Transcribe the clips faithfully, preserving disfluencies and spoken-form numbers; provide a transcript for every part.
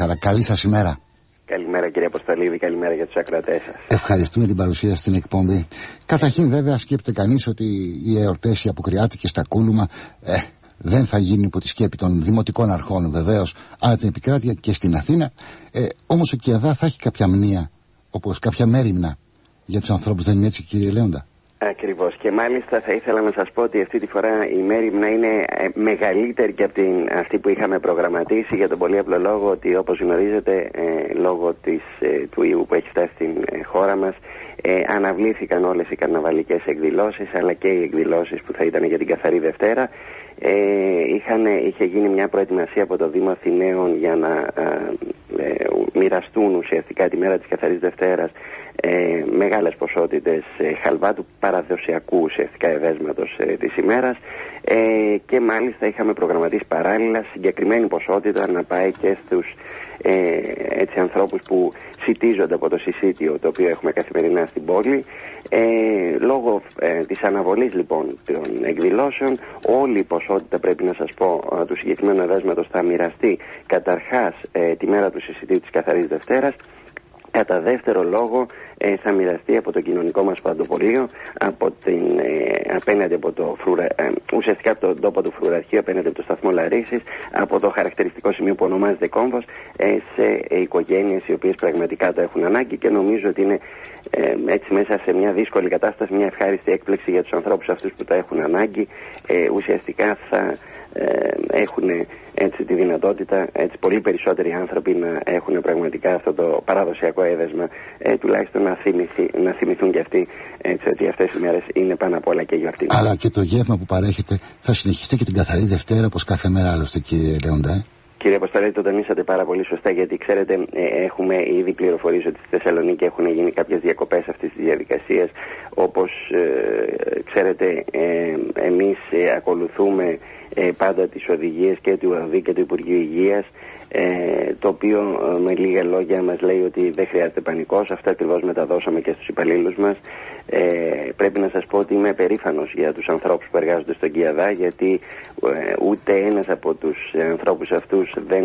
χαρά. Καλή σας ημέρα. Καλημέρα κύριε Αποστολίδη, καλημέρα για τους ακροατές σας. Ευχαριστούμε την παρουσία στην εκπομπή. Καταρχήν βέβαια σκέφτεται κανείς ότι οι εορτές οι αποκριάτικες στα Κούλουμα ε, δεν θα γίνουν υπό τη σκέπη των δημοτικών αρχών βεβαίως, αλλά την επικράτεια και στην Αθήνα. Ε, όμως ο Κιαδά θα έχει κάποια μνήα, όπως κάποια μέριμνα για τους ανθρώπους, δεν είναι έτσι κύριε Λέοντα? Ακριβώς, και μάλιστα θα ήθελα να σας πω ότι αυτή τη φορά η μέριμνα είναι μεγαλύτερη και από την, αυτή που είχαμε προγραμματίσει, για τον πολύ απλό λόγο ότι όπως γνωρίζετε ε, λόγω της, ε, του ιού που έχει φτάσει στην ε, χώρα μας ε, αναβλήθηκαν όλες οι καρναβαλικές εκδηλώσεις αλλά και οι εκδηλώσεις που θα ήταν για την Καθαρή Δευτέρα. Ε, είχαν, είχε γίνει μια προετοιμασία από το Δήμο Αθηναίων για να ε, ε, μοιραστούν ουσιαστικά τη μέρα της Καθαρής Δευτέρας ε, μεγάλες ποσότητες ε, χαλβά του παραδοσιακού ουσιαστικά εδέσματος ε, της ημέρας ε, και μάλιστα είχαμε προγραμματίσει παράλληλα συγκεκριμένη ποσότητα να πάει και στους ε, έτσι, ανθρώπους που σιτίζονται από το συσίτιο το οποίο έχουμε καθημερινά στην πόλη. Ε, λόγω ε, της αναβολής λοιπόν των εκδηλώσεων όλη η ποσότητα, πρέπει να σας πω, του συγκεκριμένου εδέσματος θα μοιραστεί καταρχάς ε, τη μέρα του συσιτίου της Καθαρής Δευτέρας. Κατά δεύτερο λόγο ε, θα μοιραστεί από το κοινωνικό μας παντοπολείο, από την, ε, απέναντι από το φρουρα, ε, ουσιαστικά από τον τόπο του φρουραρχείου, απέναντι από το σταθμό Λαρίσης, από το χαρακτηριστικό σημείο που ονομάζεται Κόμβος, ε, σε ε, οικογένειες οι οποίες πραγματικά το έχουν ανάγκη, και νομίζω ότι είναι ε, έτσι μέσα σε μια δύσκολη κατάσταση μια ευχάριστη έκπληξη για τους ανθρώπους αυτούς που τα έχουν ανάγκη. Ε, ουσιαστικά θα ε, έχουν έτσι τη δυνατότητα έτσι πολύ περισσότεροι άνθρωποι να έχουν πραγματικά αυτό το παραδοσιακό έδεσμα, ε, τουλάχιστον να, θυμηθεί, να θυμηθούν και αυτοί έτσι, ότι αυτές οι μέρες είναι πάνω απ' όλα και γιορτή. Αλλά και το γεύμα που παρέχεται θα συνεχίσετε και την Καθαρή Δευτέρα όπως κάθε μέρα άλλωστε κύριε Λέοντα? Ε? Κύριε Αποστολή, το τονίσατε πάρα πολύ σωστά, γιατί ξέρετε ε, έχουμε ήδη πληροφορήσει ότι στη Θεσσαλονίκη έχουν γίνει κάποιες διακοπές αυτής της διαδικασίας. Όπως ε, ξέρετε ε, εμείς ε, ακολουθούμε ε, πάντα τις οδηγίες και του ΟΔΗ και του Υπουργείου Υγείας, ε, το οποίο ε, με λίγα λόγια μας λέει ότι δεν χρειάζεται πανικός. Αυτά ακριβώς μεταδώσαμε και στους υπαλλήλους μας. Ε, πρέπει να σας πω ότι είμαι περήφανος για τους ανθρώπους που εργάζονται στον Κιαδά, γιατί ε, ούτε ένας από τους ανθρώπους αυτούς δεν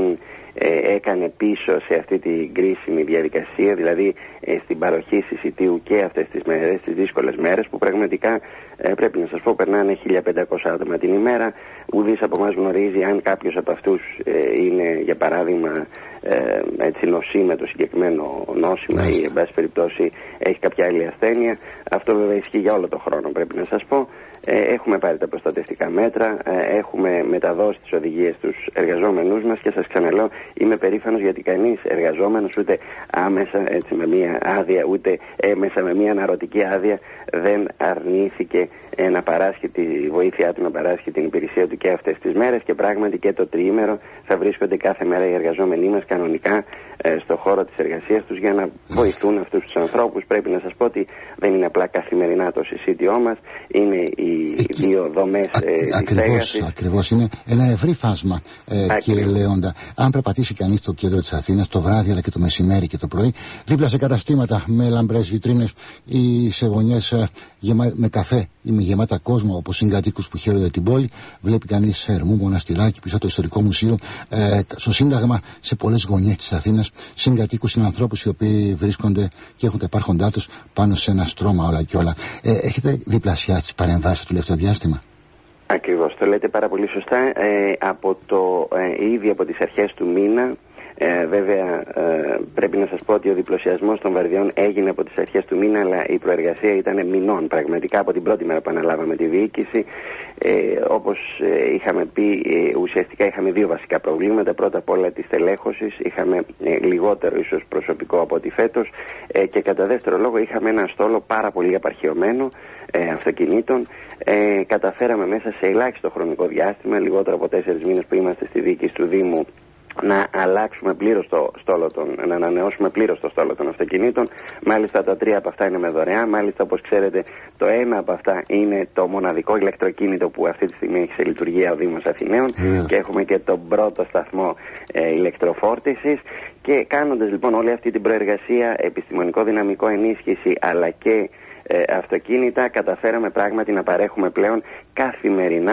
ε, έκανε πίσω σε αυτή την κρίσιμη διαδικασία, δηλαδή ε, στην παροχή συσιτίου και αυτές τις μέρες, τις δύσκολες μέρες που πραγματικά ε, πρέπει να σας πω περνάνε χίλια πεντακόσια άτομα την ημέρα. Ουδής από εμάς γνωρίζει αν κάποιος από αυτούς ε, είναι για παράδειγμα ε, έτσι νοσεί με το συγκεκριμένο νόσημα ή εν πάση περιπτώσει έχει κάποια άλλη ασθένεια. Αυτό βέβαια ισχύει για όλο τον χρόνο, πρέπει να σας πω. Ε, έχουμε πάρει τα προστατευτικά μέτρα, ε, έχουμε μεταδώσει τις οδηγίες στους εργαζόμενούς μας και σας ξαναλέω είμαι περήφανος γιατί κανείς εργαζόμενος ούτε άμεσα έτσι, με μία άδεια ούτε έμεσα με μία αναρωτική άδεια δεν αρνήθηκε ε, να παράσχει τη βοήθειά του, να παράσχει την υπηρεσία του και αυτές τις μέρες, και πράγματι και το τριήμερο θα βρίσκονται κάθε μέρα οι εργαζόμενοι μας κανονικά ε, στο χώρο της εργασίας τους για να βοηθούν αυτούς τους ανθρώπους. Πρέπει να σας πω ότι δεν είναι απλά καθημερινά το συσίτιό μας, είναι οι οι δύο δομές ε, της στέγασης. Ακριβώς, είναι ένα ευρύ φάσμα ε, κύριε Λέοντα. Αν περπατήσει κανείς στο κέντρο της Αθήνας το βράδυ αλλά και το μεσημέρι και το πρωί, δίπλα σε καταστήματα με λαμπρές βιτρίνες ή σε γωνιές ε, γεμα... με καφέ ή με γεμάτα κόσμο όπως συγκατοίκους που χαίρονται την πόλη, βλέπει κανείς Ερμού Μοναστηράκι πίσω από το Ιστορικό Μουσείο, ε, στο Σύνταγμα, σε πολλές γωνιές της Αθήνας, συγκατοίκους είναι ανθρώπους οι οποίοι βρίσκονται και έχουν τα υπάρχοντά τους πάνω σε ένα στρώμα όλα και όλα. Ε, έχετε διπλασιάσει τις παρεμβάσεις το τελευταίο διάστημα? Ακριβώς, το λέτε πάρα πολύ σωστά. Ε, από το, ε, ήδη από τις αρχές του μήνα, ε, βέβαια ε, πρέπει να σας πω ότι ο διπλασιασμός των βαρδιών έγινε από τις αρχές του μήνα, αλλά η προεργασία ήταν μηνών πραγματικά από την πρώτη μέρα που αναλάβαμε τη διοίκηση. Ε, όπως ε, είχαμε πει, ε, ουσιαστικά είχαμε δύο βασικά προβλήματα. Πρώτα απ' όλα της τελέχωσης, είχαμε ε, λιγότερο ίσως προσωπικό από ό,τι φέτος, ε, και κατά δεύτερο λόγο είχαμε ένα στόλο πάρα πολύ απαρχαιωμένο ε, αυτοκινήτων. Ε, καταφέραμε μέσα σε ελάχιστο χρονικό διάστημα, λιγότερο από τέσσερις μήνες που είμαστε στη διοίκηση του Δήμου, να αλλάξουμε πλήρως το στόλο των, να ανανεώσουμε πλήρως το στόλο των αυτοκινήτων. Μάλιστα τα τρία από αυτά είναι με δωρεάν. Μάλιστα, όπως ξέρετε, το ένα από αυτά είναι το μοναδικό ηλεκτροκίνητο που αυτή τη στιγμή έχει σε λειτουργία ο Δήμος Αθηναίων, mm. και έχουμε και τον πρώτο σταθμό ε, ηλεκτροφόρτισης. Και κάνοντας λοιπόν όλη αυτή την προεργασία, επιστημονικό δυναμικό ενίσχυση αλλά και ε, αυτοκίνητα, καταφέραμε πράγματι να παρέχουμε πλέον καθημερινά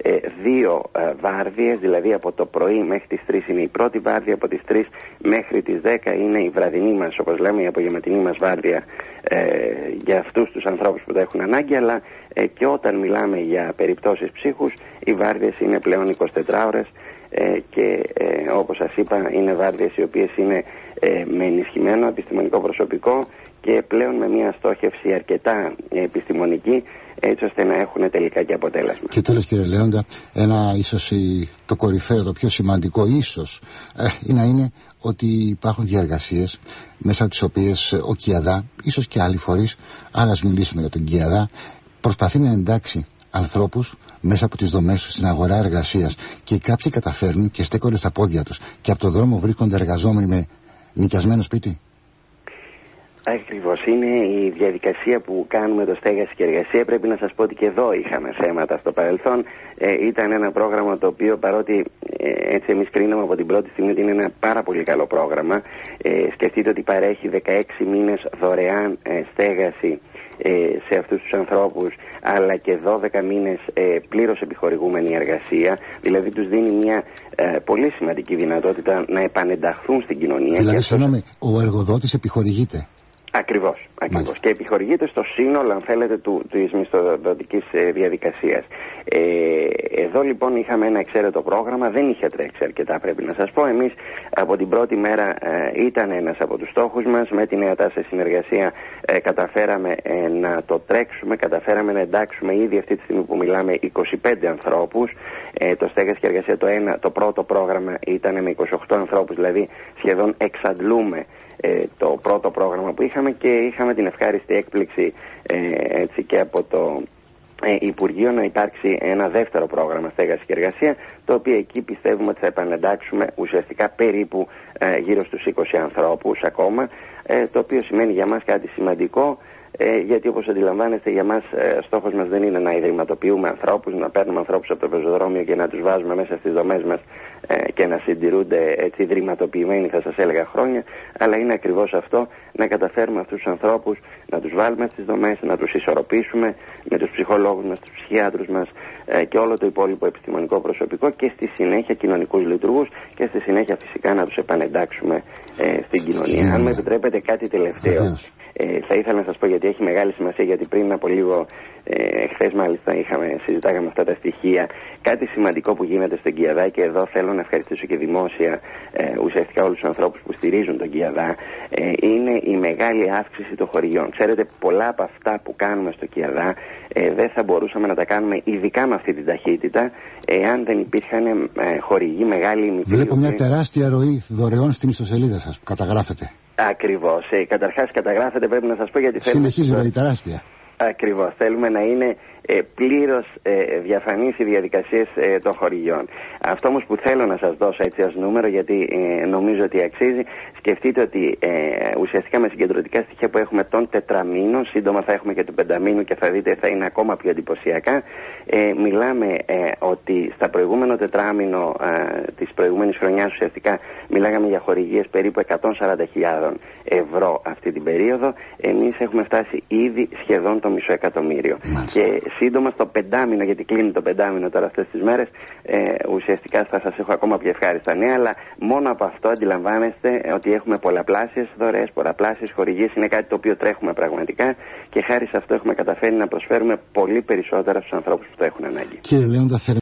ε, δύο ε, βάρδιες, δηλαδή από το πρωί μέχρι τις τρεις είναι η πρώτη βάρδια, από τις τρεις μέχρι τις δέκα είναι η βραδινή μας, όπως λέμε, η απογευματινή μας βάρδια ε, για αυτούς τους ανθρώπους που το έχουν ανάγκη, αλλά ε, και όταν μιλάμε για περιπτώσεις ψύχους, οι βάρδιες είναι πλέον εικοσιτέσσερις ώρες ε, και ε, όπως σας είπα είναι βάρδιες οι οποίες είναι ε, με ενισχυμένο επιστημονικό προσωπικό και πλέον με μια στόχευση αρκετά επιστημονική, έτσι ώστε να έχουν τελικά και αποτέλεσμα. Και τέλος, κύριε Λέοντα, ένα ίσως το κορυφαίο, το πιο σημαντικό ίσως ε, είναι, είναι ότι υπάρχουν διαργασίες μέσα από τις οποίες ο ΚΙΑΔΑ, ίσως και άλλοι φορείς, αλλά ας μιλήσουμε για τον ΚΙΑΔΑ, προσπαθεί να εντάξει ανθρώπους μέσα από τις δομές τους στην αγορά εργασίας, και κάποιοι καταφέρνουν και στέκονται στα πόδια τους και από το δρόμο βρίσκονται εργαζόμενοι με νοικιασμένο σπίτι. Ακριβώς, είναι η διαδικασία που κάνουμε το στέγαση και εργασία. Πρέπει να σας πω ότι και εδώ είχαμε θέματα στο παρελθόν. Ε, ήταν ένα πρόγραμμα το οποίο, παρότι ε, έτσι εμείς κρίναμε από την πρώτη στιγμή ότι είναι ένα πάρα πολύ καλό πρόγραμμα. Ε, σκεφτείτε ότι παρέχει δεκαέξι μήνες δωρεάν ε, στέγαση ε, σε αυτούς τους ανθρώπους, αλλά και δώδεκα μήνες ε, πλήρως επιχορηγούμενη εργασία. Δηλαδή τους δίνει μια ε, πολύ σημαντική δυνατότητα να επανενταχθούν στην κοινωνία. Δηλαδή, συγγνώμη, ο εργοδότης επιχορηγείται. Ακριβώς, ακριβώς. Και επιχορηγείται στο σύνολο, αν θέλετε, του, της μισθοδοτικής ε, διαδικασίας. Ε, εδώ λοιπόν είχαμε ένα εξαίρετο πρόγραμμα, δεν είχε τρέξει αρκετά, πρέπει να σας πω. Εμείς από την πρώτη μέρα ε, ήταν ένας από τους στόχους μας. Με την ΕΑΤΑ σε συνεργασία ε, καταφέραμε ε, να το τρέξουμε, καταφέραμε να εντάξουμε ήδη αυτή τη στιγμή που μιλάμε είκοσι πέντε ανθρώπους. Ε, το στέγαση και εργασία το, ένα, το πρώτο πρόγραμμα ήταν με είκοσι οκτώ ανθρώπους, δηλαδή σχεδόν εξαντλούμε ε, το πρώτο πρόγραμμα που είχαμε, και είχαμε την ευχάριστη έκπληξη ε, έτσι και από το ε, Υπουργείο να υπάρξει ένα δεύτερο πρόγραμμα στέγαση και εργασία, το οποίο εκεί πιστεύουμε ότι θα επανεντάξουμε ουσιαστικά περίπου ε, γύρω στους είκοσι ανθρώπους ακόμα, ε, το οποίο σημαίνει για μας κάτι σημαντικό. Ε, γιατί όπως αντιλαμβάνεστε, για μας ε, στόχος μας δεν είναι να ιδρυματοποιούμε ανθρώπους, να παίρνουμε ανθρώπους από το πεζοδρόμιο και να τους βάζουμε μέσα στις δομές μας ε, και να συντηρούνται έτσι ιδρυματοποιημένοι, θα σας έλεγα, χρόνια, αλλά είναι ακριβώς αυτό, να καταφέρουμε αυτούς τους ανθρώπους να τους βάλουμε στις δομές, να τους ισορροπήσουμε με τους ψυχολόγους μας, τους ψυχιάτρους μας ε, και όλο το υπόλοιπο επιστημονικό προσωπικό, και στη συνέχεια κοινωνικούς λειτουργούς, και στη συνέχεια φυσικά να τους επανεντάξουμε ε, στην κοινωνία. Αν με επιτρέπετε κάτι τελευταίο. Ε, θα ήθελα να σας πω, γιατί έχει μεγάλη σημασία, γιατί πριν από λίγο, ε, χθες μάλιστα είχαμε, συζητάγαμε αυτά τα στοιχεία, κάτι σημαντικό που γίνεται στον ΚΙΑΔΑ, και εδώ θέλω να ευχαριστήσω και δημόσια ε, ουσιαστικά όλους τους ανθρώπους που στηρίζουν τον ΚΙΑΔΑ, ε, είναι η μεγάλη αύξηση των χορηγιών. Ξέρετε, πολλά από αυτά που κάνουμε στο ΚΙΑΔΑ ε, δεν θα μπορούσαμε να τα κάνουμε, ειδικά με αυτή την ταχύτητα, εάν δεν υπήρχαν ε, χορηγοί μεγάλοι. Βλέπω μια τεράστια ροή δωρεών στην ιστοσελίδα σας που καταγράφετε. Ακριβώς. Ε, καταρχάς καταγράφεται, πρέπει να σας πω, γιατί θέλουμε... Συνεχίζει ροή τεράστια. Ακριβώς. Θέλουμε να είναι ε, πλήρως ε, διαφανείς οι διαδικασίες ε, των χορηγιών. Αυτό όμως που θέλω να σας δώσω έτσι ως νούμερο, γιατί ε, νομίζω ότι αξίζει, σκεφτείτε ότι ε, ουσιαστικά με συγκεντρωτικά στοιχεία που έχουμε τον τετραμήνο, σύντομα θα έχουμε και του πενταμήνου και θα δείτε θα είναι ακόμα πιο εντυπωσιακά. Ε, μιλάμε ε, ότι στα προηγούμενο τετράμινο ε, της προηγούμενης χρονιάς ουσιαστικά μιλάγαμε για χορηγίες περίπου εκατόν σαράντα χιλιάδες ευρώ αυτή την περίοδο. Εμείς έχουμε φτάσει ήδη σχεδόν το μισό εκατομμύριο. Μάλιστα. Και σύντομα στο πεντάμινο, γιατί κλείνει το πεντάμινο τώρα αυτές τις μέρες, ε, ουσιαστικά θα σας έχω ακόμα πιο ευχάριστα νέα, αλλά μόνο από αυτό αντιλαμβάνεστε ότι έχουμε πολλαπλάσιες δωρεές, πολλαπλάσιες χορηγίες. Είναι κάτι το οποίο τρέχουμε πραγματικά, και χάρη σε αυτό έχουμε καταφέρει να προσφέρουμε πολύ περισσότερα στους ανθρώπους που το έχουν ανάγκη. Κύριε Λέοντα,